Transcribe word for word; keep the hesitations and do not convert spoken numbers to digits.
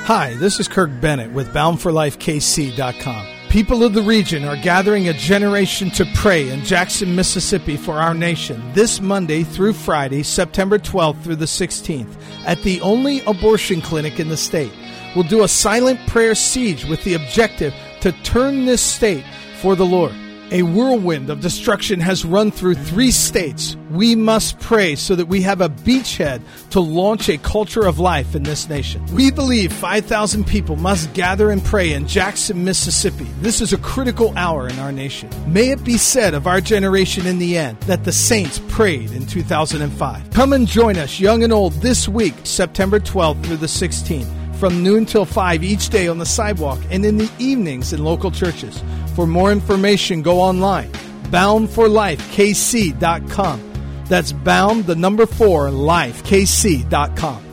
Hi, this is Kirk Bennett with bound for life K C dot com. People of the region are gathering a generation to pray in Jackson, Mississippi for our nation this Monday through Friday, September twelfth through the sixteenth, at the only abortion clinic in the state. We'll do a silent prayer siege with the objective to turn this state for the Lord. A whirlwind of destruction has run through three states. We must pray so that we have a beachhead to launch a culture of life in this nation. We believe five thousand people must gather and pray in Jackson, Mississippi. This is a critical hour in our nation. May it be said of our generation in the end that the saints prayed in two thousand five. Come and join us, young and old, this week, September twelfth through the sixteenth, from noon till five each day on the sidewalk and in the evenings in local churches. For more information, go online, bound for life K C dot com. That's bound, the number four, life K C dot com.